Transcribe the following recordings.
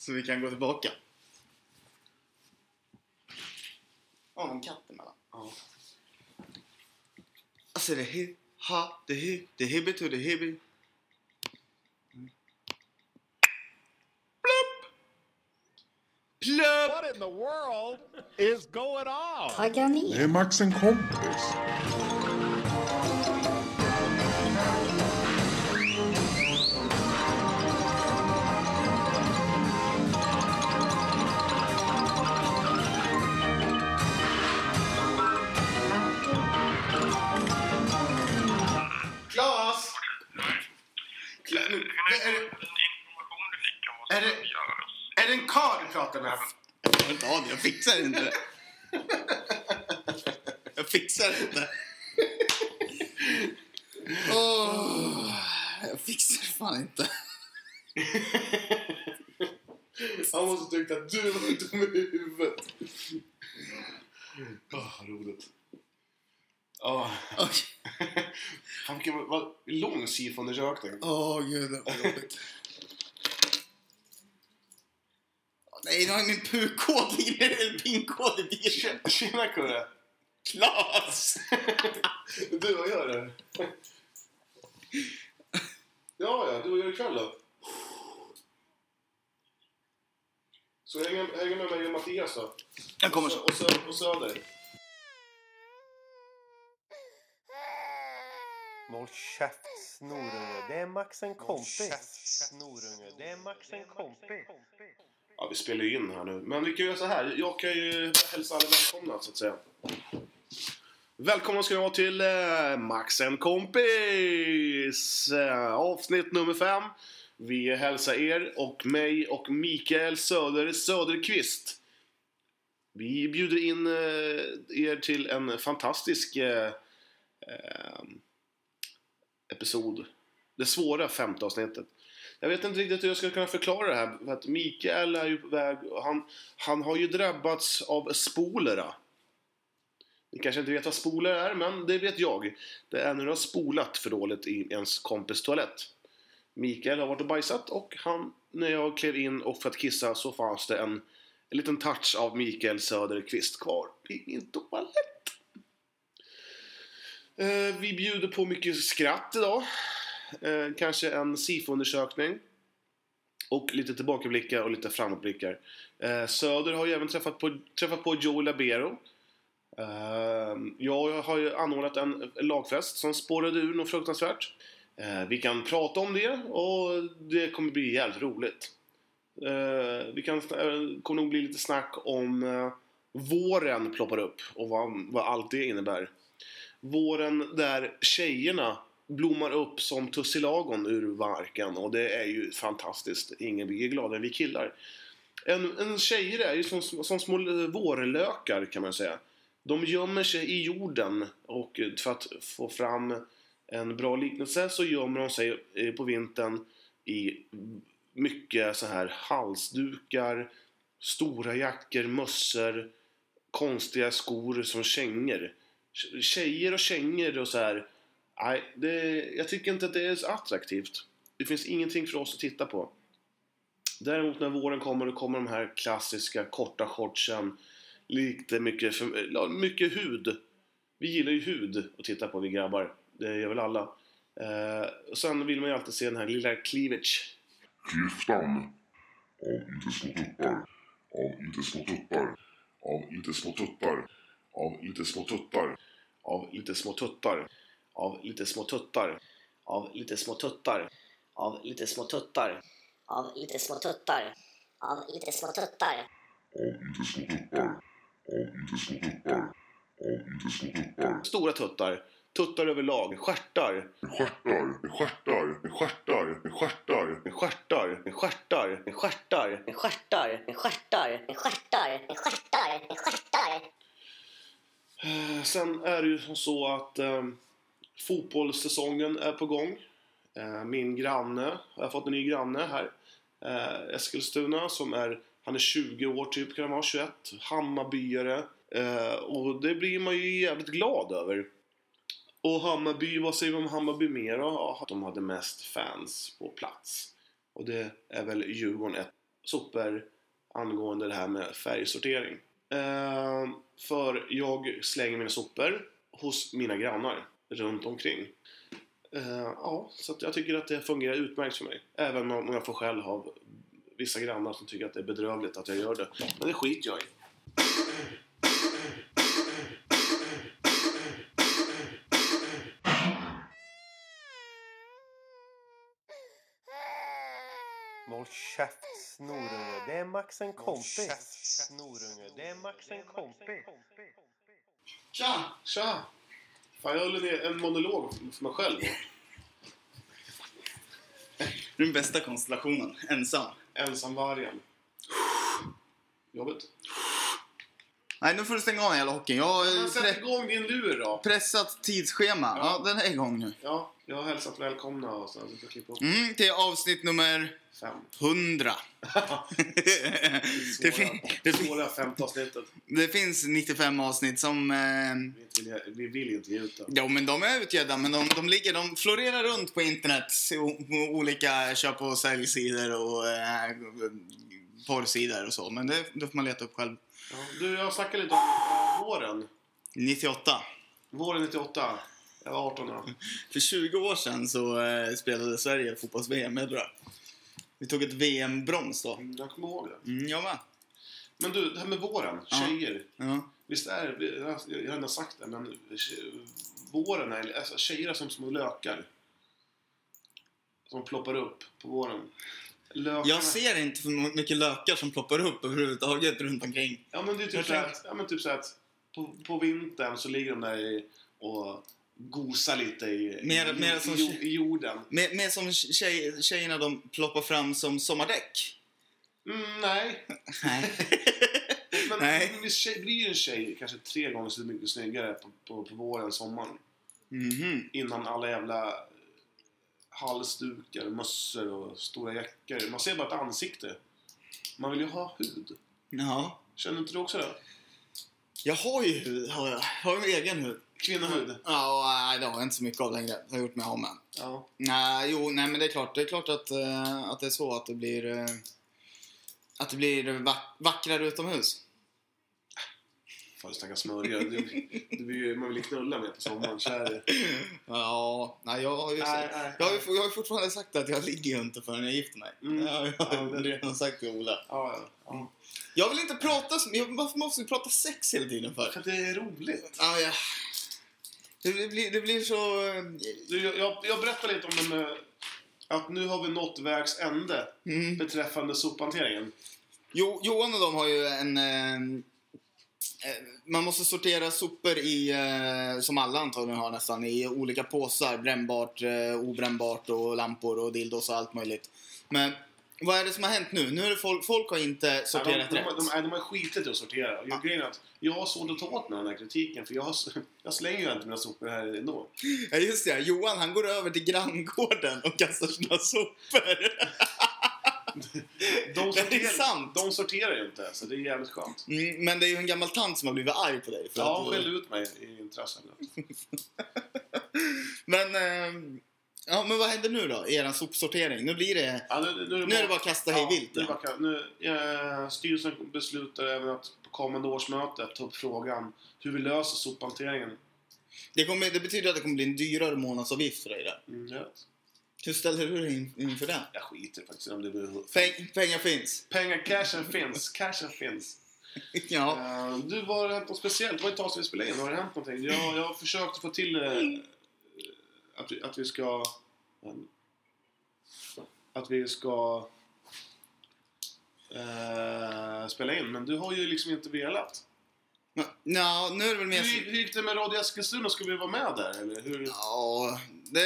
Så vi kan gå tillbaka. En katt emellan. Ja. Alltså det hibbi to the hibbi. Plupp! What in the world is going on? Tagga ner. Det är Max en kompis. Klas! Är det en karl du pratar med? Jag får inte ha det, jag fixar inte. Jag fixar inte. Jag fixar fan inte. Han måste tycka att du var inte med i huvudet. Roligt. Ja. Han vilken var lång sifonundersökning. Gud, det var jobbigt. Nej, nu har min PUK-kod eller PIN-kod i bilen. Tjena Kurre. Klas! Du, vad gör du? Ja, du, vad gör ikväll då? Så hänger med mig och Mattias då. Jag kommer så. Och Söder. Håll käft, snorunge. Det är Max en kompis. Snorunge. Det är Max en kompis. Ja, vi spelar ju in här nu. Men vi kan göra så här. Jag kan ju hälsa alla välkomna, så att säga. Välkomna ska ni vara till Max en kompis. Avsnitt nummer 5. Vi hälsar er och mig och Mikael Söderqvist. Vi bjuder in er till en fantastisk episod. Det svåra 5:e avsnittet. Jag vet inte riktigt hur jag ska kunna förklara det här. För att Mikael är ju på väg. Han har ju drabbats av spolera. Ni kanske inte vet vad spolera är, men det vet jag. Det är när du har spolat för dåligt i ens kompis toalett. Mikael har varit och bajsat och när jag klev in och för att kissa så fanns det en liten touch av Mikael Söderqvist kvar i min toalett. Vi bjuder på mycket skratt idag. Kanske en SIFO-undersökning. Och lite tillbakablickar och lite framåtblickar. Söder har ju även träffat på Joe Labero. Jag har ju anordnat en lagfest som spårade ur något fruktansvärt. Vi kan prata om det och det kommer bli jävligt roligt. Vi kommer nog bli lite snack om våren ploppar upp och vad allt det innebär. Våren där tjejerna blommar upp som tussilagon ur marken och det är ju fantastiskt. Ingen blir gladare än vi killar. En tjejer är ju som små vårlökar kan man säga. De gömmer sig i jorden och för att få fram en bra liknelse så gömmer de sig på vintern i mycket så här halsdukar, stora jackor, mössor, konstiga skor som kängor. Tjejer och kängor och så här. Nej, jag tycker inte att det är så attraktivt. Det finns ingenting för oss att titta på. Däremot när våren kommer då kommer de här klassiska korta shortsen. Lite mycket hud. Vi gillar ju hud att titta på, vi grabbar. Det gör väl alla. Och sen vill man ju alltid se den här lilla cleavage. Klyftan av inte små tuppar. Av inte små tuppar. Av inte små tuttar. Av inte små tuttar. Av lite små tuttar. Av lite små tuttar. Av lite små tuttar. Av lite små tuttar. Av lite små tuttar. Av lite små tuttar. Av inte små tuppar. Av inte små tuppar. Av inte små tuppar. Stora tuttar. Tuttar överlag. Stjärtar. Stjärtar. Stjärtar. Stjärtar. Stjärtar. Stjärtar. Stjärtar. Stjärtar. Stjärtar. Stjärtar. Stjärtar. Stjärtar. Stjärtar. Sen är det ju så att fotbollssäsongen är på gång. Min granne, jag har fått en ny granne här. Eskilstuna han är 20 år typ, kan han vara 21. Hammarbyare. Och det blir man ju jävligt glad över. Och Hammarby, vad säger vi om Hammarby mer då? De hade mest fans på plats. Och det är väl Djurgården sopor angående det här med färgsortering. För jag slänger mina sopor hos mina grannar runt omkring. Ja, så att jag tycker att det fungerar utmärkt för mig. Även om jag får själv ha vissa grannar som tycker att det är bedrövligt att jag gör det. Men det skiter jag i. Håll käft, snorunge. Det är Max en kompis. Snorunge. Det är Max en kompis. Tja! Tja! Fan, jag höll en monolog för mig själv. Det är den bästa konstellationen. Ensam. Ensamvargen. Jobbigt. Nej, nu får du stänga av den jävla hockeyn. Jag har Sätt igång din lur då. pressat tidsschema. Ja, den är igång nu. Ja, jag har hälsat välkomna och så ska klippa upp. Till avsnitt nummer 5. 100. Det svåra 5:e avsnittet. Det finns 95 avsnitt som... Vi vill inte ge ut det. Ja, men de är utgivna, men de florerar runt på internet. Olika köp- och säljsidor och porrsidor och så. Men det får man leta upp själv. Ja, du, jag snackade lite om våren. 98. Våren 98. Jag var 18 år. För 20 år sedan så spelade Sverige fotbolls-VM, jag tror jag. Vi tog ett VM-brons då. Jag kommer ihåg det. Jag med. Men du, det här med våren. Ja. Tjejer. Ja. Visst är det, jag har ändå sagt det, men våren är alltså, tjejer är som små lökar. Som ploppar upp på våren. Lökarna. Jag ser inte för mycket lökar som ploppar upp överhuvudtaget runt omkring. Ja, men det är typ så att på vintern så ligger de där och gosar lite i jorden. Mer som tjejerna, de ploppar fram som sommardäck. Nej. Nej. Men Nej. blir en tjej kanske 3 gånger så mycket snyggare på våren än sommaren. Innan alla jävla halsdukar, mössor och stora jackor. Man ser bara ett ansikte. Man vill ju ha hud. Ja. Känner inte du också det? Jag har ju hud, har ju egen hud. Kvinnohud? Ja, det har jag inte så mycket av längre. Jag har gjort mig av med. Ja. Nej, men det är klart att det är så att det blir vackrare utomhus. Fan, du snackar smörja. Man vill knulla med på sommaren, så är det. Ja, nej, jag har ju fortfarande sagt att jag ligger ju inte förrän jag gifter mig. Jag har redan sagt till Ola. Ja. Jag vill inte prata... Varför måste vi prata sex hela tiden för? För att det är roligt. Ja. Det blir så... Jag berättar lite om det med att nu har vi nått vägs ände beträffande sophanteringen. Johan och de har ju man måste sortera sopor i, som alla antagligen har nästan, i olika påsar. Brännbart, obrännbart och lampor och dildos och allt möjligt. Men vad är det som har hänt nu? Nu är det folk har inte sorterat rätt. De har skitit i att sortera. Och grejen är att jag har svårt att ta åt mig den här kritiken. För jag slänger ju inte mina sopor här ändå. Ja, just det. Johan, han går över till granngården och kastar sina sopor. De sorterar ju inte, så det är jävligt skönt. Men det är ju en gammal tant som har blivit arg på dig. Ja, skäll ut mig i intressen. Men vad händer nu då? Er sopsortering? Nu blir det... Ja, nu är det bara att kasta hej vilt. Styrelsen beslutar även att på kommande årsmöte ta upp frågan hur vi löser sophanteringen. Det betyder att det kommer bli en dyrare månadsavgift för dig där. Jag vet. Hur ställer du dig inför det? Jag skiter faktiskt om det blir... Pengar finns. Cashen finns. Ja. Du, vad har det hänt något speciellt? Vad är det tag som vi spelar in? Har det hänt någonting? Jag har försökt få till att vi ska spela in. Men du har ju liksom inte velat. Ja, nu är det väl mer... Hur gick det med Radio Eskilstuna? Ska vi vara med där? Eller hur? Ja,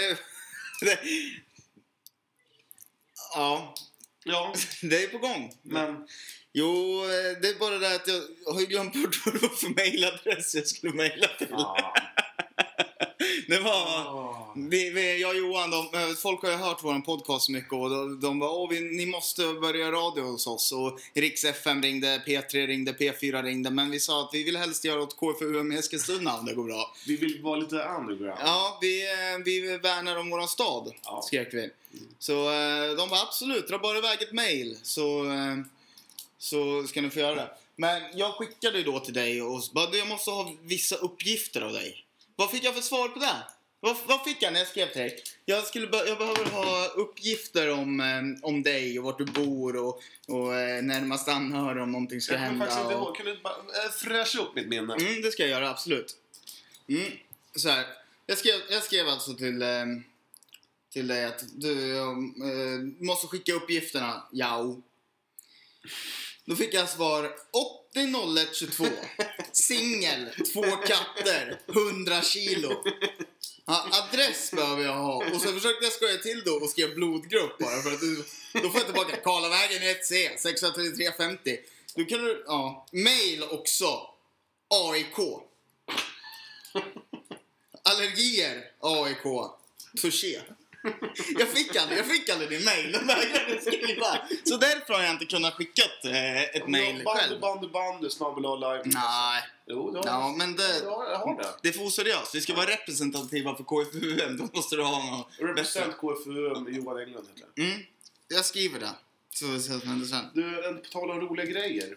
Ja, det är på gång. Men... Jo, det är bara det att jag har ju glömt bort vad det var för mailadress jag skulle maila till. Det var... Jag och Johan, folk har ju hört vår podcast så mycket och de bara, ni måste börja radio hos oss. Och Riks FM ringde, P3 ringde, P4 ringde. Men vi sa att vi vill helst göra åt KFUM i Eskilstuna om det går bra. Vi vill vara lite underground. Ja, vi värnar om våran stad, skrek vi. Så de var absolut, dra bara iväg ett mail så ska ni få göra det. Men jag skickade ju då till dig och bara, jag måste ha vissa uppgifter av dig. Vad fick jag för svar på det? Vad fick jag när jag skrev till dig? Jag behöver ha uppgifter om dig och vart du bor och närmast anhörig om någonting ska hända. Faktiskt inte ihåg. Kan du bara fräscha upp mitt minne? Det ska jag göra, absolut. Så här. Jag skrev alltså till dig att du måste skicka uppgifterna. Ja. Då fick jag svar 800122. Singel, 2 katter, 100 kilo. Ja, adress behöver jag ha. Och så försökte jag skoja till då och skrev blodgrupp bara. För att då får jag tillbaka Karlavägen 1C 63350. Då kan du, mail också. AIK. Allergier, AIK. Touché. Jag fick aldrig din mail. De vägrade skriva. Så därför har jag inte kunnat skicka ett mail själv. Bandy, snabbel-live. Nej. Jo, ja, men jag har det. Det är för oseriöst. Vi ska vara representativa för KFUM. Då måste du ha något. Represent KFUM, Johan Englund heter det. Jag skriver det. Så händer sen. Du, på tal om roliga grejer.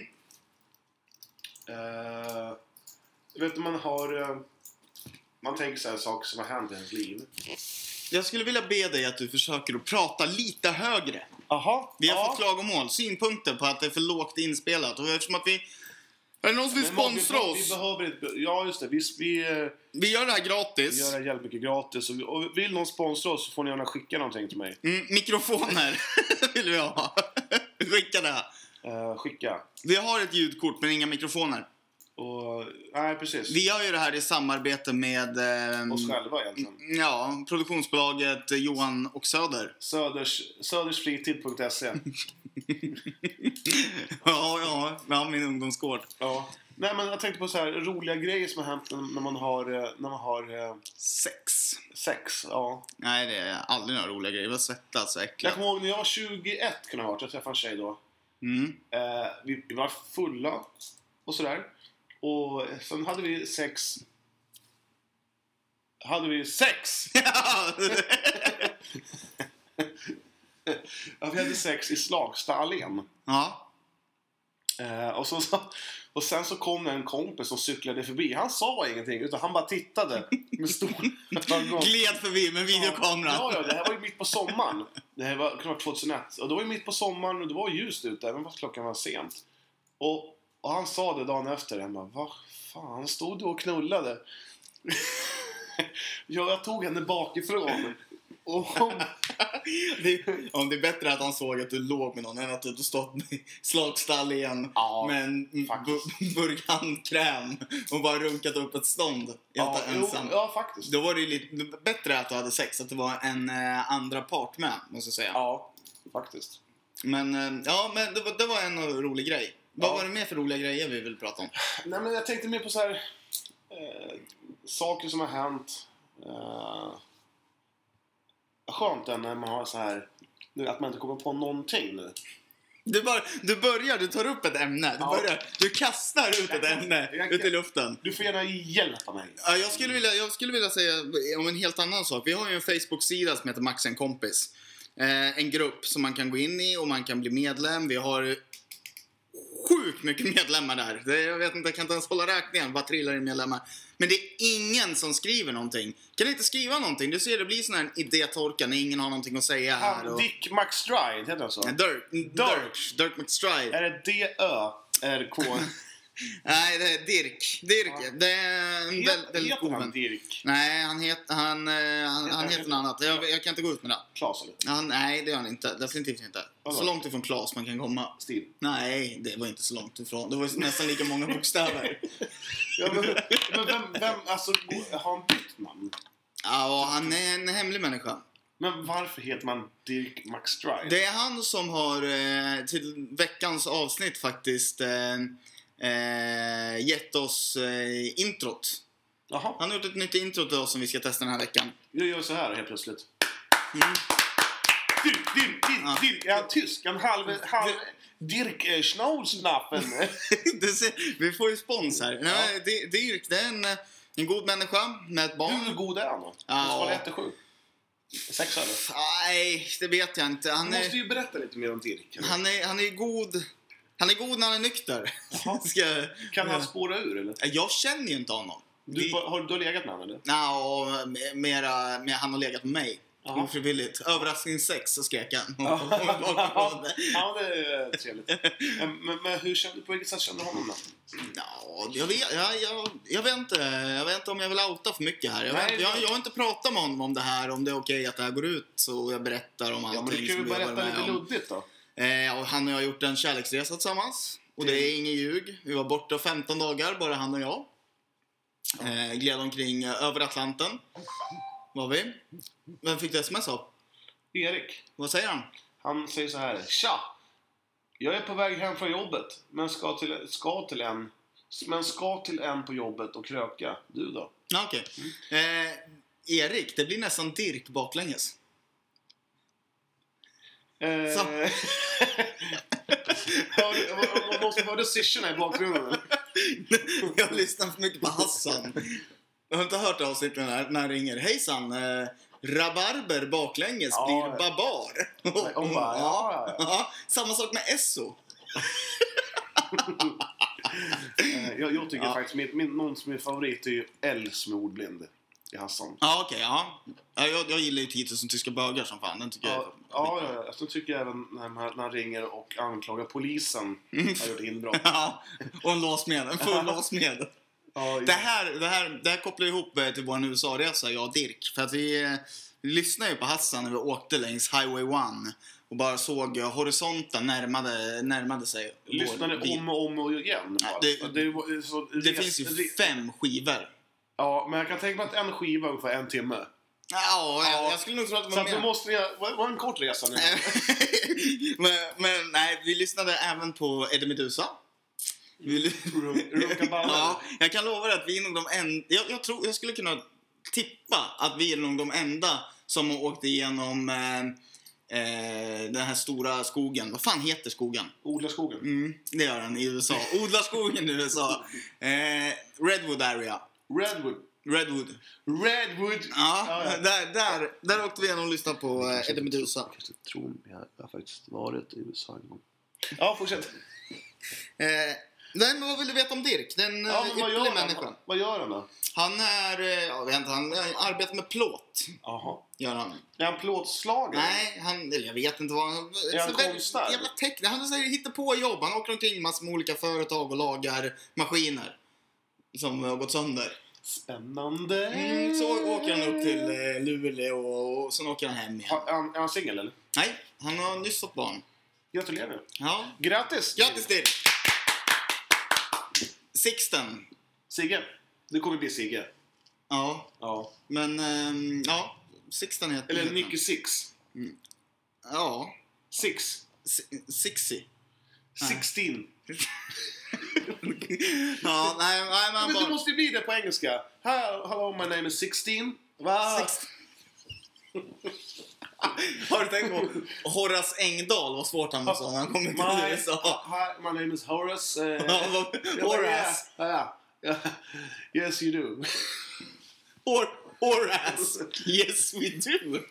Vet du, man tänker så här saker som har hänt i ens liv. Jag skulle vilja be dig att du försöker att prata lite högre. Aha. Vi har fått klagomål, synpunkter på att det är för lågt inspelat. Och eftersom att är det någon som vill sponsra oss? Vi behöver inte... Ja, just det. Vi gör det här gratis. Vi gör det här jävligt mycket gratis. Och vill någon sponsra oss så får ni gärna skicka någonting till mig. Mikrofoner vill vi ha. Skicka det. Skicka. Vi har ett ljudkort men inga mikrofoner. Nej, precis. Vi gör ju det här i samarbete med... oss själva egentligen. Ja, produktionsbolaget Johan och Söder. Södersfritid.se. ja, min ungdomsgård. Ja. Nej, men jag tänkte på så här roliga grejer som har hänt när man har sex, ja. Nej, det är aldrig några roliga grejer. Det var svettas och äckligt. Jag kommer ihåg när jag var 21 kunde jag träffade en tjej då. Vi var fulla och sådär. Och sen hade vi sex. Ja, vi hade sex i Slagsta allén. Ja. Och sen så kom en kompis som cyklade förbi. Han sa ingenting utan han bara tittade med stor gled förbi med videokamera. Ja, det här var ju mitt på sommaren. Det här var klart 2001. Och det var ju mitt på sommaren och det var ljust ute även fast klockan var sent. Och han sa det dagen efter. Han bara, vad fan, stod du och knullade? Jag tog henne bakifrån. Det är bättre att han såg att du låg med någon än att du stått i Slagstall igen med en burk handkräm och bara runkat upp ett stånd ensam. Ja, faktiskt. Då var det ju lite bättre att du hade sex, att det var en andra part med, måste jag säga. Ja, faktiskt. Men det var en rolig grej. Vad var det mer för roliga grejer vi vill prata om? Nej, men jag tänkte mer på så här saker som har hänt. Skönt när man har så här att man inte kommer på någonting nu. Du tar upp ett ämne. Du kastar ut ett ämne ut i luften. Du får gärna hjälpa mig. Ja, jag skulle vilja säga om en helt annan sak. Vi har ju en Facebook-sida som heter Max en kompis. En grupp som man kan gå in i och man kan bli medlem. Vi har sjukt mycket medlemmar där. Jag vet inte, jag kan inte ens hålla räkningen. Vad trillar i medlemmar? Men det är ingen som skriver någonting. Kan inte skriva någonting? Du ser, det blir sån här idétorka när ingen har någonting att säga här. Dick McStride, heter det så? Dirk McStride. Är det D-Ö-R-K? Nej, det är Dirk. Det är väldigt heter han Dirk? Nej, han heter något annat. Jag kan inte gå ut med det. Klas eller? Nej, det gör han inte. Definitivt inte. Så långt ifrån Klas man kan komma. Stil? Nej, det var inte så långt ifrån. Det var nästan lika många bokstäver. Men vem, alltså, har han bytt namn? Ja, han är en hemlig människa. Men varför heter man Dirk McStride? Det är han som har till veckans avsnitt faktiskt gett oss introt. Jaha. Han har gjort ett nytt intro till oss som vi ska testa den här veckan. Jag gör så här helt plötsligt. Mm. Dirk, är han tysk? En halv Dirk Schnauznappen. Vi får ju spons här. Nej, Dirk, det är en god människa med ett barn. Hur god är han då? Ja. Han var 1-7. 6 eller? Nej, det vet jag inte. Du måste ju berätta lite mer om Dirk. Han är god. Han är god när han är nykter. Kan han spåra ur eller? Jag känner ju inte honom. Du har legat med honom eller? Mera han har legat med mig. Jaha. Ofrivilligt. Överraskningssex, så skrek han. Ja, det är trevligt. Men hur kände du, på vilket sätt kände du honom då? Ja, jag vet inte om jag vill outa för mycket här. Jag har inte pratat med honom om det här, om det är okej att det här går ut, så jag berättar om allting. Ja, men du kan ju berätta lite luddigt då. Och han och jag har gjort en kärleksresa tillsammans. Och det är ingen ljug. Vi var borta 15 dagar, bara han och jag. Gled omkring över Atlanten. Var vi? Vem fick det sms av? Erik. Vad säger han? Han säger så här: tja! Jag är på väg hem från jobbet, men ska till en på jobbet och kröka. Du då? Ja, okej. Erik, det blir nästan Dirk baklänges. Var det syrsorna i bakgrunden? Jag lyssnar för mycket på Hassan. Jag har inte hört avsnittet när han ringer. Hejsan, rabarber baklänges blir babar. Ja. Samma sak med Esso. Jag tycker faktiskt någon som är favorit är ju Els med ordblind i Hassan. Ja, okej, ja. Jag gillar ju 10 000 tyska bögar som fan. Den tycker jag. Ja. Så tycker jag även när han ringer och anklagar polisen har gjort inbrott. Ja, och en full låsmed. Ja. Det här kopplar ihop till vår USA-resa, jag och Dirk. För att vi lyssnade ju på Hassan när vi åkte längs Highway 1 och bara såg horisonten närmade sig. Lyssnade om och igen. Ja, det finns ju 5 skivor. Ja, men jag kan tänka mig att en skiva ungefär 1 timme. Ja, jag skulle nog tro att det var mer. Så då måste ni var en kort resa nu. men nej, vi lyssnade även på Eddie Meduza. Ja, jag kan lova dig att vi är nog de enda. Jag skulle kunna tippa att vi är nog de enda som har åkt igenom den här stora skogen. Vad fan heter skogen? Odlarskogen. Det gör den i USA. Odlarskogen i USA. Redwood area. Redwood. Ja. Där åkte vi igenom och lyssnade på Eddie Meduza. Jag tror jag har faktiskt varit i USA en gång. Ja, fortsätt. Men vad vill du veta om Dirk? Den ypperliga människan. Vad gör han då? Han är, han arbetar med plåt. Jaha. Gör han. Är han plåtslagare? Nej, jag vet inte vad han... Är han konstnär? Jävla han hittar på jobb. Han åker omkring massor med olika företag och lagar maskiner som har gått sönder. Spännande. Så åker han upp till Luleå och sen åker han hem igen. Är han singel eller? Nej, han har nyss fått barn. Gratulerar. Ja. Grattis Dirk. Sixten. Sigge. Det kommer bli Sigge. Ja. Men, Sixten heter... Eller Nicky Six. Ja. Sixty. 16. Ja, nej, men det måste ju bli det på engelska. Hello, my name is 16. Va? Har du tänkt på Horace Engdahl? Vad svårt han sa när han kom till USA. Hi, my name is Horace. Horace. Yes, you do. Horace. Yes, we do.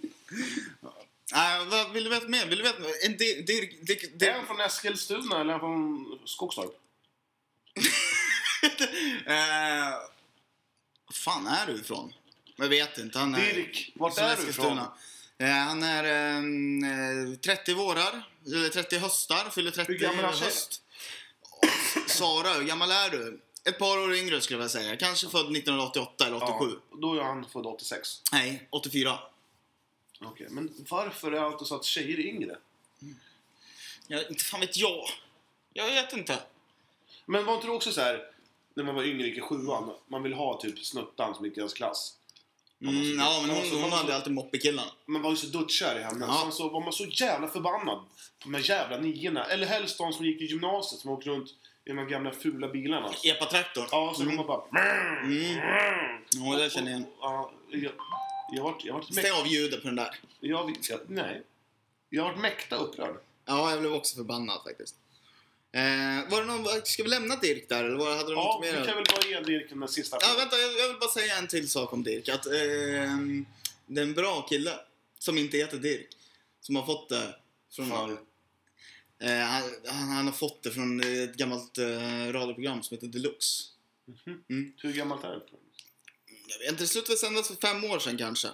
Vad vill du veta mer? Är han från Eskilstuna eller är han från Skogstorp? Fan är du ifrån? Jag vet inte. Han är Dirk, vart är du ifrån? Han är 30 vårar, eller 30 höstar, fyller 30 hur gammal höst. Sara, hur gammal är du? Ett par år yngre skulle jag säga. Kanske född 1988 eller 87. Ja, då är han född 86. Nej, 84. Okej, men varför är det alltid så att tjejer är yngre? Inte fan vet jag. Jag vet inte. Men var inte det också så här när man var yngre i 7:an, man vill ha typ snuttan som gick i ens klass? Ja, men hon hade alltid moppekillarna. Man var ju så dödskär i henne. Ja. Sen så var man så jävla förbannad på de här jävla niorna. Eller helst de som gick i gymnasiet som åkte runt i de här gamla fula bilarna. Epa-traktorn. Ja, så kom man bara... Ja, det känner jag igen. Ja, jag vart Stäng av ljudet på den där. nej. Jag har varit mäkta upprörd. Ja, jag blev också förbannad faktiskt. Var det någon... Ska vi lämna Dirk där? Eller hade du Ja, något vi mer? kan väl bara ge Dirk den sista. Ja, vänta. Jag vill bara säga en till sak om Dirk. Att det är en bra kille som inte heter Dirk. Som har fått det från... Han har fått det från ett gammalt radioprogram som heter Deluxe. Hur gammalt är det? Jag vet inte, det slutade sändas för 5 år sedan kanske.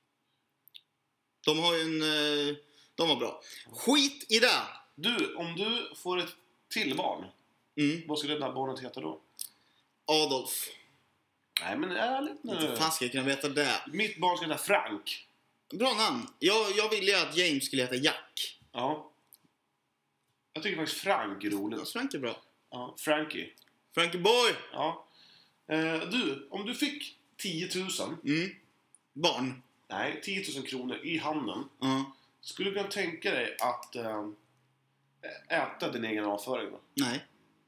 De har ju de var bra. Skit i det! Du, om du får ett till barn, vad skulle det där barnet heta då? Adolf. Nej, men ärligt nu. Inte fan ska jag kunna veta det. Mitt barn ska heta Frank. Bra namn. Jag ville ju att James skulle heta Jack. Ja. Jag tycker faktiskt Frank är roligt. Ja, Frank är bra. Ja, Frankie. Frankie boy! Ja. Du, om du fick 10 000... Barn. Nej, 10 000 kronor i handen. Ja. Skulle du kunna tänka dig att äta din egen avföring då? Nej.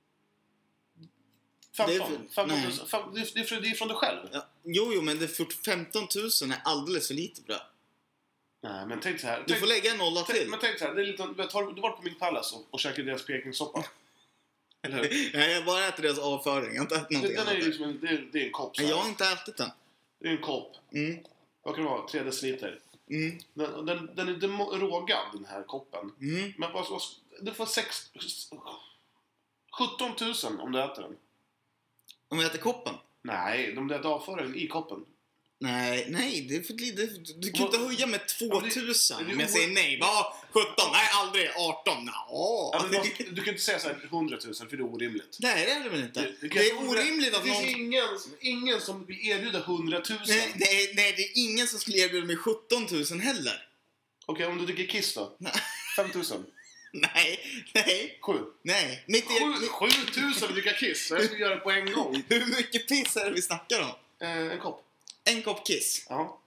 15 nej. 000. Det är från dig själv. Ja. Jo, men 15 000 är alldeles för lite för det. Nej, men tänk så här. Du får lägga en nolla till. Men tänk så här. Det är lite, du var på Milk Palace och käkade deras pekingsoppa. Eller hur? Nej, jag bara äter deras avföring. Jag har inte ätit någonting Den är annat. ju liksom det är en kopp. Så Nej, här. jag har inte ätit den. Det är en kopp. Vad kan det vara? 3 deciliter. Den är rågad, den här koppen. Men du får 17 000 om du äter den. Om jag äter koppen? Nej, de äter avföringen i koppen. Nej, det är för lite. Du kan inte höja med 2000 det är om jag säger nej. Vad? 17? Nej, aldrig. 18? Ja, du kan inte säga så här 100 000 för det är orimligt. Nej, det är det väl inte. Det är orimligt att det någon... finns ingen som vill erbjuda 100 000. Nej, det är ingen som skulle erbjuda mig 17 000 heller. Okej, om du dricker Kiss då? 5 000? Nej. 7? Nej. 7 000 dricka Kiss? Jag ska göra det på en gång. Hur mycket piss är det vi snackar om? En kopp. En kopp Kiss? Ja.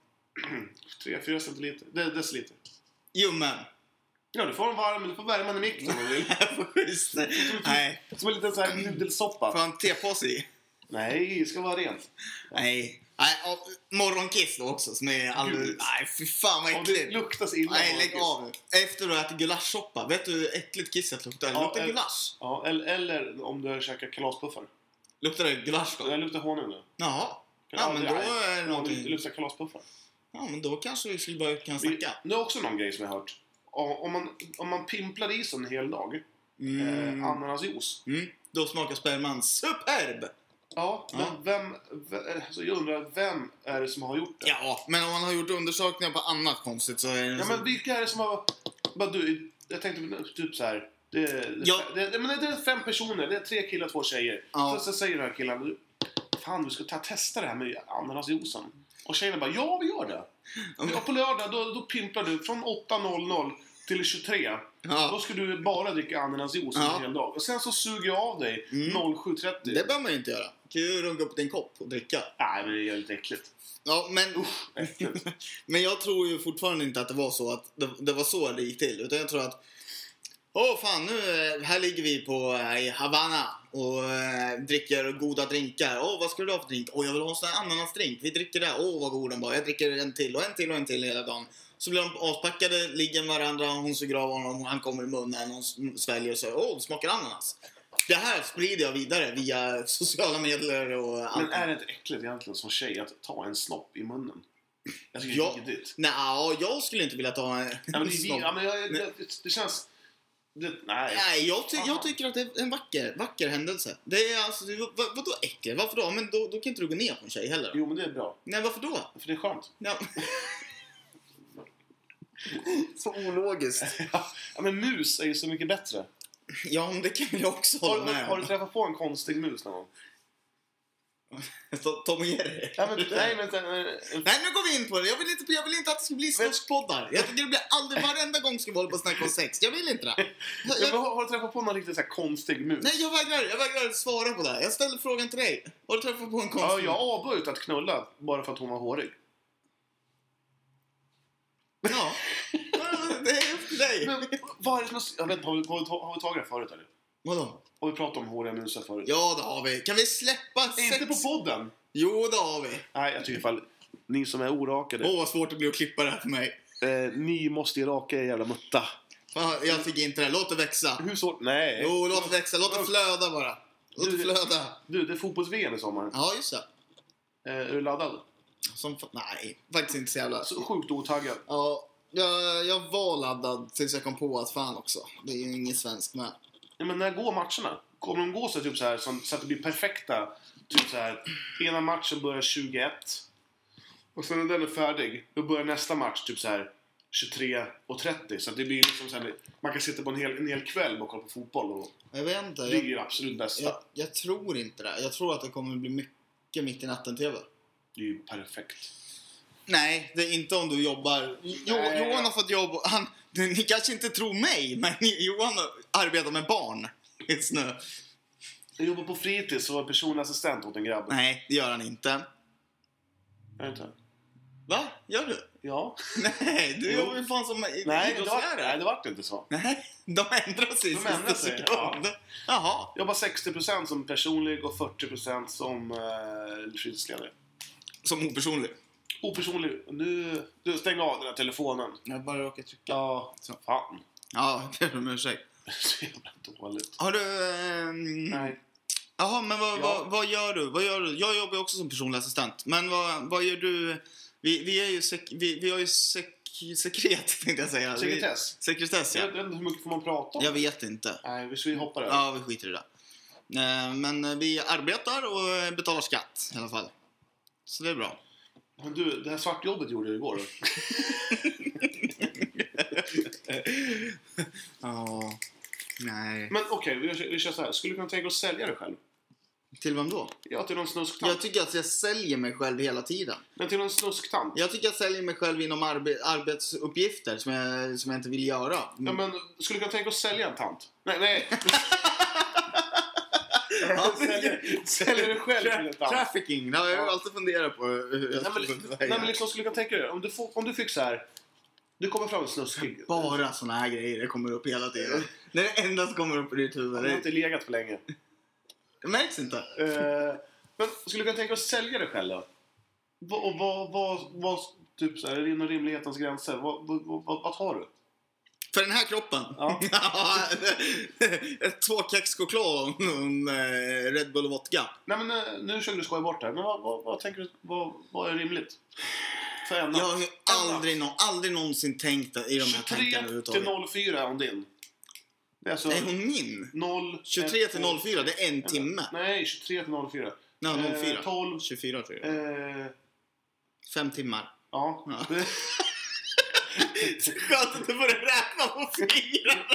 3-4 centiliter. Deciliter. Ljummen. Ja, du får en varm, du får värma den i mikron om du vill. Schysst. Nej. Som en liten så här nudelsoppa. Får han tepåse i? Nej, det ska vara rent. Nej, morgonkiss då också som är alldeles... Nej, fy fan vad Och äckligt. det luktar så illa. Nej, lägg av nu. Efter du ätit gulaschsoppa. Vet du hur äckligt kisset luktar? Det luktar gulasch. Ja, eller om du käkar kalaspuffar. Luktar det gulasch då? Det luktar honung nu. Jaha. Ja, men då är det någonting... Det luktar kalaspuffar. Ja, men då kanske vi skulle börja kunna snacka. Det är också någon grej som jag har hört. Om man pimplar i sig en hel dag ananasjuice. Då smakar sperman superb. Ja, men alltså jag undrar, vem är det som har gjort det? Ja, men om man har gjort undersökningar på annat konstigt så är det... Ja, men vilka är det som har... Jag tänkte typ så här. Det är 5 personer, det är 3 killar, 2 tjejer. Ja. Så säger den här killen, fan du ska testa det här med ananasjuicen. Och tjejerna bara, ja vi gör det. Och på lördag då pimplar du från 8.00 till 23. Då ska du bara dricka ananasjuice en hel dag. Och sen så suger jag av dig 07.30. Det behöver man ju inte göra. Kan ju runka upp din kopp och dricka. Nej, men det är lite äckligt. Ja, men... Äckligt. Men jag tror ju fortfarande inte att det var så att det var så det gick till. Utan jag tror att... fan, nu här ligger vi på i Havana och dricker goda drinkar. Vad ska du ha för drink? Jag vill ha en sån här ananasdrink. Vi dricker det. Vad god den var. Jag dricker en till och en till och en till hela dagen. Så blir de aspackade, ligger med varandra, hon suger av honom, han kommer i munnen, hon sväljer och så, det smakar ananas. Det här sprider jag vidare via sociala medier och allt. Men är det inte äckligt egentligen som tjej att ta en snopp i munnen? Jag tycker det är riktigt. Nej, jag skulle inte vilja ta en snopp. Det känns... Nej, jag tycker att det är en vacker händelse. Det är alltså, vadå äckligt? Varför då? Men då kan inte du gå ner på en tjej heller. Jo, men det är bra. Nej, varför då? För det är skönt. Ja. Så ologiskt. Ja, men mus är ju så mycket bättre. Ja, men det kan jag också hålla med om. Har du träffat på en konstig mus någon gång? Tom och Jerry. Ja, nej, men nu går vi in på det. Jag vill inte att det ska bli sexpoddar. Jag tycker det blir aldrig, varenda gång ska vi hålla på och snacka om sex. Jag vill inte det. Har du träffat på någon riktigt så här konstig mus? Nej, jag vägrar svara på det. Jag ställer frågan till dig. Har du träffat på en konstig mus? Ja, jag avböjt att knulla bara för att hon var hårig. Ja. Det är upp till dig. Men vad är det som... Jag vet inte, har vi tagit det förut eller? Vadå? Har vi pratat om håriga musar förut? Ja, det har vi. Kan vi släppa sex? Inte på podden! Jo, det har vi. Nej, jag tycker i alla fall... Ni som är orakade. Vad svårt det blir att klippa det här för mig. Ni måste ju raka er jävla mutta. Fan, jag tycker inte det. Låt det växa. Hur svårt? Nej. Jo, låt det växa. Låt det flöda bara. Låt det flöda. Du, det är fotbolls-VM i sommar. Ja, just det. Är du laddad? Nej, faktiskt inte så jävla. Så sjukt otaggad. Ja, jag var laddad tills jag kom på att fan också. Det är ju ingen svensk med. Ja, men när går matcherna? Kommer de gå så, typ så här så att det blir perfekta? Typ så här, ena matchen börjar 21. Och sen när den är färdig, då börjar nästa match typ så här 23:30. Så att det blir liksom så här, man kan sitta på en hel kväll och kolla på fotboll. Och Jag vet inte. det är ju absolut bästa. Jag tror inte det. Jag tror att det kommer bli mycket mitt i natten-tv. Det är ju perfekt. Nej, det är inte om du jobbar. Johan har fått jobb. Ni kanske inte tror mig, men Johan arbetar med barn just nu. Jag jobbar på fritids och var personlig assistent åt en grabb. Nej, det gör han inte. Är det inte? Va? Gör du? Ja. Nej, du jobbar ju fan som Nej, det var inte så. Nej, de ändrar sig i sista sekund. Jaha. Jag jobbar 60% som personlig och 40% som fritidsledare. Som opersonlig. Opersonlig. Nu, du stäng av den här telefonen. Jag bara råkar trycka. Ja, Så. fan. Ja, jag ber om ursäkt. Så jävla dåligt. Har du... Nej. Jaha, men vad gör du? Vad gör du? Jag jobbar också som personlig assistent. Men vad gör du? Vi är ju vi har ju sekret, tänkte jag säga. Sekretess. Sekretess, ja. Jag vet inte hur mycket får man prata om. Jag vet inte. Nej, vi hoppar över. Ja, vi skiter i det. Men vi arbetar och betalar skatt i alla fall. Så det är bra. Men du, det här svartjobbet gjorde du igår då? Ja, nej. Men okej, vi kör så här. Skulle du kunna tänka oss sälja dig själv? Till vem då? Ja, till någon snusktant. Jag tycker att jag säljer mig själv hela tiden. Men till någon snusktant? Jag tycker jag säljer mig själv inom arbetsuppgifter som jag inte vill göra. Ja, men skulle du kunna tänka oss sälja en tant? Nej. Säljer du själv till en tant? Trafficking, det har jag alltid funderat på. Nej, men liksom skulle du kunna tänka dig, om du fick så här, du kommer fram en snuskig. Bara såna här grejer kommer upp hela tiden. Det är det enda som kommer upp i ditt huvud. Jag har inte legat för länge. Det märks inte. Men skulle du kunna tänka oss sälja dig själv då? Vad typ så här, är det inom rimlighetens gränser? Vad tar du? För den här kroppen? Ja. 2 kexchoklad och en Red Bull och vodka. Nej, men nu försöker du skoja bort det här. Men vad tänker du? Vad är rimligt? För en Jag har ju aldrig någonsin tänkt i de här tankarna överhuvudtaget. 23-04 är hon din. Det är alltså är hon min? 23-04, det är en timme. Nej, 23-04. Nej, 04. 12. 24 tror jag. 5 timmar. Ja. Skönt att du börjar räkna på fingrarna.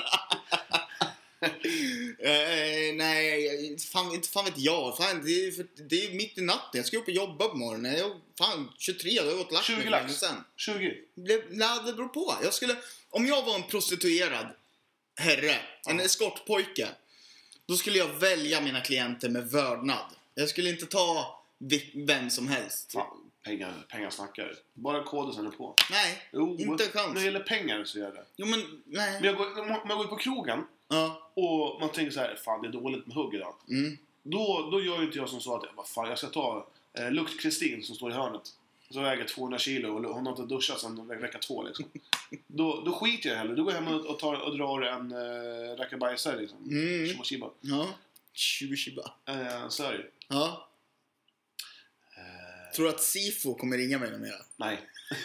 Nej, fan vet jag. Fan, det är mitt i natten. Jag ska upp och jobba på morgonen. Fan, 23, då har jag gått lagt 20 lax. 20. Nej, det beror på. Om jag var en prostituerad herre, en eskortpojke, då skulle jag välja mina klienter med vördnad. Jag skulle inte ta vem som helst. Ja, pengar snackar. Bara koden är på. Nej, Jo, inte en chans. När det gäller pengar så gör det. Jo, men nej. Men om jag går på krogen och man tänker så här, fan det är dåligt med hugg idag. Då gör ju inte jag som så att fan, jag ska ta Lukt Kristin som står i hörnet. Så väger 200 kilo och hon har inte duschat sedan vecka 2 liksom. Då skiter jag hellre. Då går jag hem och drar en rackabajsare liksom. Shiba. Ja, Shiba. Så är det. Ja. Tror du att Sifo kommer ringa mig mer? Nej.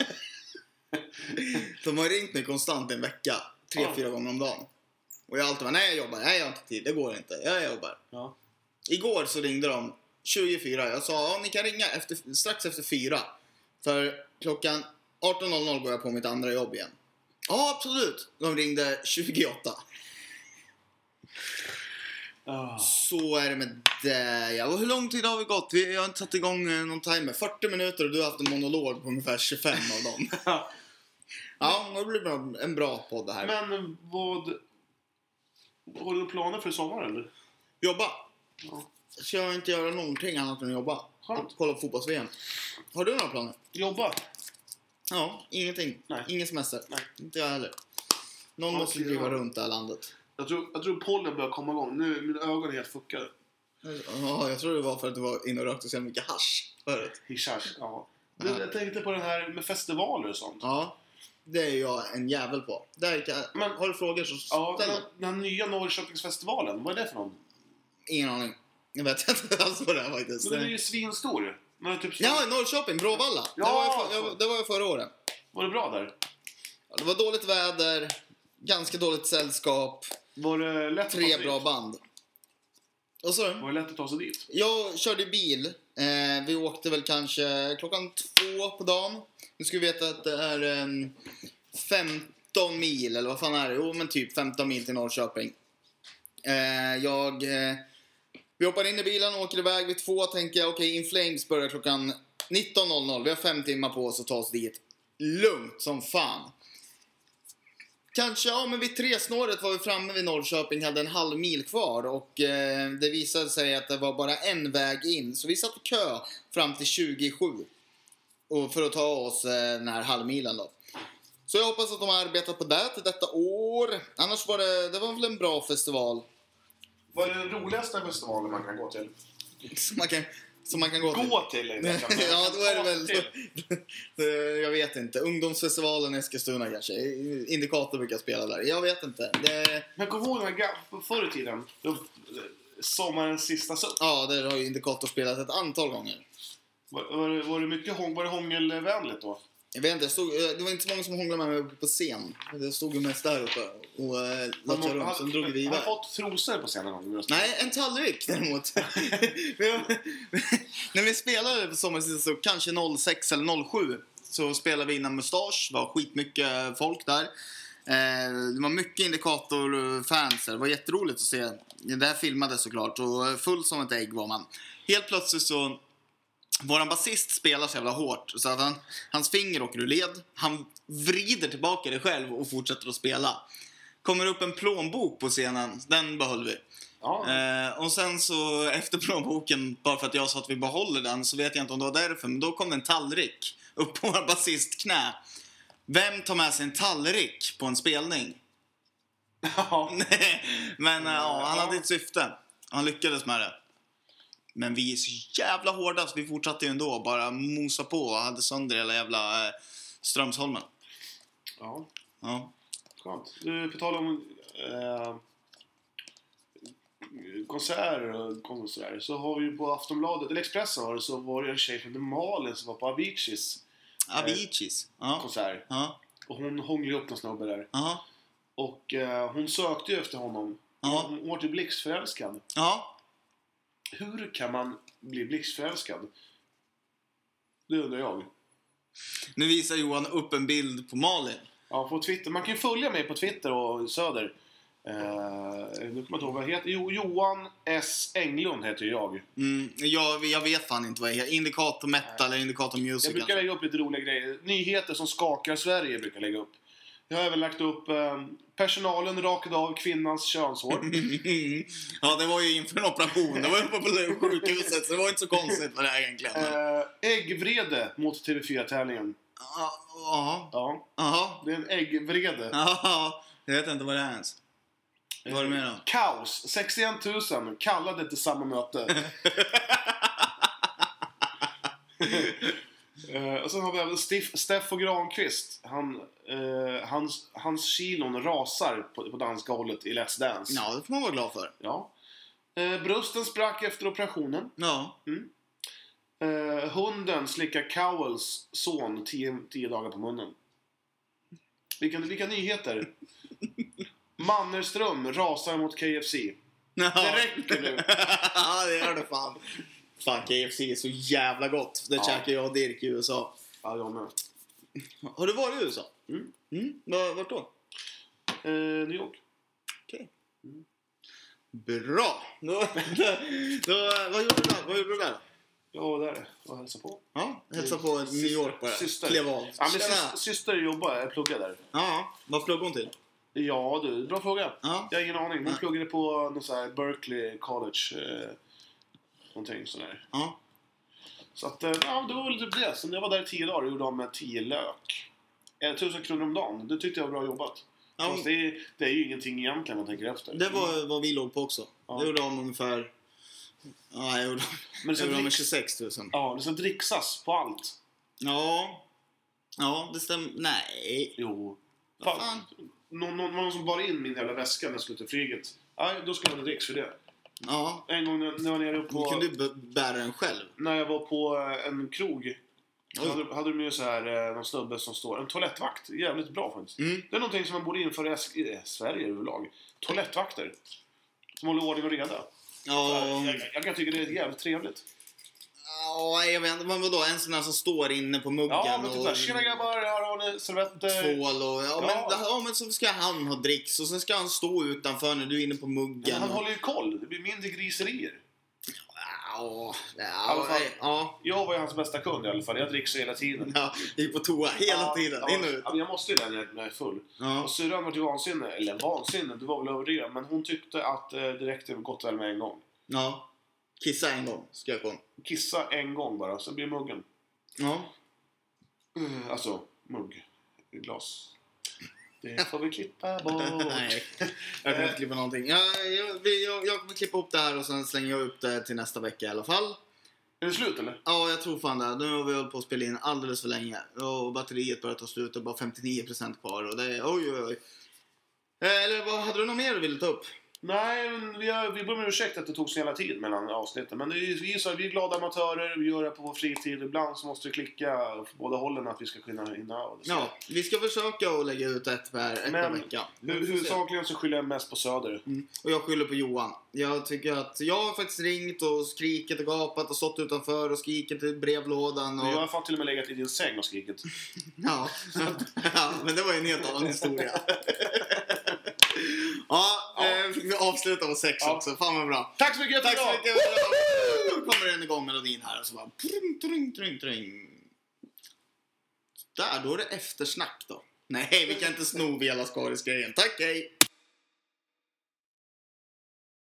De har ringt mig konstant en vecka. 3-4 gånger om dagen. Och jag alltid bara, nej jag jobbar. Nej jag har inte tid, det går inte. Jag jobbar. Ja. Igår så ringde de 24. Jag sa, ni kan ringa strax efter 4. För klockan 18.00 går jag på mitt andra jobb igen. Ja, absolut. De ringde 28. Så är det med det. Ja. Och hur lång tid har vi gått? Jag har inte satt igång någon timer. 40 minuter och du har haft en monolog på ungefär 25 av dem. Ja, det blir en bra podd det här. Men vad har du planer för sommaren eller? Jobba. Ja. Ska jag inte göra någonting annat än jobba? Skönt. Kolla på fotbolls-VM. Har du några planer? Jobba. Ja, ingenting. Nej. Ingen semester. Nej. Inte jag heller. Någon Ja, måste det är driva bra. runt det här landet. Jag tror pollen börjar komma igång. Nu mina ögon är helt fuckade. Ja, jag tror det var för att du var inne och rökte så mycket hasch förut. Hishars, ja. Ja. Jag tänkte på den här med festivaler och sånt. Ja, det är jag en jävel på. Där kan, Men- har du frågor så Ja, ställ dem. den här nya Norrköpingsfestivalen, vad är det för någon? Ingen aning. Jag vet inte alls vad det är faktiskt. Men den är ju svinstor. Den är typ så... Ja, Norrköping, Bråvalla. Ja, det var jag förra året. Var det bra där? Ja, det var dåligt väder, ganska dåligt sällskap, Var det lätt att ta 3 sig bra dit? band. Och så? Var det lätt att ta sig dit? Jag körde bil. Vi åkte väl kanske klockan 2 på dagen. Nu ska vi veta att det är 15 mil, eller vad fan är det? Jo, men typ 15 mil till Norrköping. Vi hoppar in i bilen och åker iväg vid 2. Tänker jag, okej, In Flames börjar klockan 19.00. Vi har 5 timmar på oss att ta oss dit. Lugnt som fan. Kanske, ja, men vid 3-snåret var vi framme vid Norrköping, hade en halv mil kvar och det visade sig att det var bara en väg in. Så vi satt i kö fram till 27 och för att ta oss den här halvmilen då. Så jag hoppas att de har arbetat på det till detta år. Annars var det var väl en bra festival Vad är den roligaste festivalen man kan gå till? som man kan gå till. Gå till är det. Ja, då är det väl Till. jag vet inte. Ungdomsfestivalen i Eskilstuna kanske. Indikator brukar spela där. Jag vet inte. Men kom ihåg den här förr i tiden. Sommarens sista supp. Ja, det har ju Indikator spelat ett antal gånger. Var det mycket var det hångelvänligt då? Jag vet inte, det var inte så många som hånglade med mig uppe på scen. Det stod ju mest där uppe och latchade runt. Sen drog vi Har iväg. fått trosor på scenen någon gång? Nej, en tallrik däremot. När vi spelade på sommarsidan så kanske 06 eller 07 så spelade vi innan Mustasch. Det var skitmycket folk där. Det var mycket Indikator-fans. Det var jätteroligt att se. Det där filmades såklart och full som ett ägg var man. Helt plötsligt så våran basist spelar så jävla hårt så att hans finger åker ur led. Han vrider tillbaka det själv och fortsätter att spela. Kommer upp en plånbok på scenen. Den behöll vi. Ja. Och sen så efter plånboken, bara för att jag sa att vi behåller den, så vet jag inte om det var därför, men då kom en tallrik upp på vår basist knä. Vem tar med sig en tallrik på en spelning? Ja. Men ja, han hade ett syfte. Han lyckades med det. Men vi är så jävla hårda så vi fortsatte ju ändå. Bara mosa på och hade sönder hela jävla Strömsholmen. Ja. Ja. Skönt. Du, på tal om konserter och konserter, så har vi ju på Aftonbladet, eller Expressen så var det en tjej från Malin som var på Aviciis Aviciis. Ja. konsert. Ja. Och hon hånglade upp någon snubbe där. Ja. Och hon sökte ju efter honom. Ja. Hon var till blixtförälskad. Ja. Hur kan man bli blixtförälskad? Det undrar jag. Nu visar Johan upp en bild på Malin. Ja, på Twitter. Man kan ju följa mig på Twitter och Söder. Nu kommer jag inte ihåg vad jag heter. Johan S. Englund heter jag. Jag vet fan inte vad jag heter. Indikator metal eller Indikator music. Jag brukar lägga upp lite roliga grejer. Nyheter som skakar Sverige brukar jag lägga upp. Jag har även lagt upp personalen rakade av kvinnans könshår. Ja, det var ju inför en operation. Det var ju på sjukhuset, så det var inte så konstigt för det här egentligen. Äggvrede mot TV4-tävlingen. Ja. Ja, Jaha. det är en äggvrede. Ja. Jag vet inte vad det är ens. Vad är det med då? Kaos. 61 000 kallade till samma möte. Och sen har vi även Steffo Granqvist. Hans kilon rasar på dansgolvet i Let's Dance. Ja, det får man vara glad för. Ja. Brösten sprack efter operationen. Ja. Hunden slickar Cowells son 10 dagar på munnen. Vilka nyheter. Mannerström rasar mot KFC. Ja. Det räcker nu. Ja, det gör det fan. Fan, KFC är så jävla gott. Det käkar jag och Dirk i USA. Ja, jag med. Har du varit i USA? Vart då? New York. Okej. Bra. Vad gjorde du där? Jag var där och hälsade på. Ja, hälsa på New York bara. Syster. Klev av. Ja, men Tjena. syster jobbar, jag pluggar där. Ja, vad pluggade hon till? Ja du, bra fråga. Ja. Jag har ingen aning. Hon pluggade på någon sån här Berkeley College. Någonting sån där. Ja. Så att, ja, det var väl typ det. Sen jag var där i 10 dagar och gjorde av med 10 lök. 1000 kronor om dagen. Det tyckte jag var bra jobbat. Ja, Fast det är ju ingenting egentligen man tänker efter. det var vad vi låg på också. Ja. Jag gjorde om ungefär... Ja, jag gjorde Men det om med ska 26 000. Ja, det ska dricksas på allt. Ja, det stämmer. Nej. Jo. Vad Fan. fan? Någon som bar in min jävla väska när jag skulle till flyget. Ja, då skulle man ha dricks för det. Ja, En gång när jag var nere du på... kunde ju bära den själv. När jag var på en krog. Oj. Hade de ju så här någon snubbe som står... En toalettvakt. Jävligt bra faktiskt. Mm. Det är någonting som man borde införa i Sverige överlag. Toalettvakter. Som håller ordning och reda. Ja, Jag kan tycka det är jävligt trevligt. ja, jag vet inte. Men vadå? En sån här som står inne på muggen Ja, men typ och såhär, tjena grabbar, här har ni servetter. tvål och... Men så ska han ha dricks och sen ska han stå utanför när du är inne på muggen. Men han håller ju koll, det blir mindre griserier. Ja, ja. Jag var ju hans bästa kund i alla fall, jag dricker hela tiden. Ja, gick på toa hela tiden, in och ut. Ja, men jag måste ju det när jag är full. Ja. Och syrran var till vansinne, eller vansinne, det var väl överdrivet. Men hon tyckte att det räckte gott väl med en gång. Ja. Kissa en gång, skrek hon. Kissa en gång bara, sen blir muggen. Ja. Alltså, mugg. Glas. Det får vi klippa bort. Nej, jag kommer inte klippa någonting. Jag kommer klippa upp det här och sen slänger jag upp det till nästa vecka i alla fall. Är det slut eller? Ja, jag tror fan det. Nu har vi hållit på att spela in alldeles för länge. Och batteriet börjar ta slut och bara 59% kvar. Och det är oj. Eller vad, hade du något mer du ville ta upp? Nej, men vi ber om ursäkt att det tog så jävla tid mellan avsnitten. Men det är, vi är glada amatörer, vi gör det på vår fritid. Ibland så måste vi klicka på båda hållen att vi ska kunna hinna av det. Ja, vi ska försöka att lägga ut ett per vecka. Huvudsakligen så skyller jag mest på Söder. Och jag skyller på Johan. Jag tycker att jag har faktiskt ringt och skrikit och gapat och stått utanför och skrikit i brevlådan. Och... Jag har fan till och med legat i din säng och skrikit. Ja, men det var ju en helt annan historia. Fick vi avsluta på sex också. Fan vad bra. Tack så mycket. Tack så mycket. Nu kommer den igång melodin här och så bara... Där, då är det eftersnack då. Nej, vi kan inte sno Vela Skaris-grejen. Tack, hej.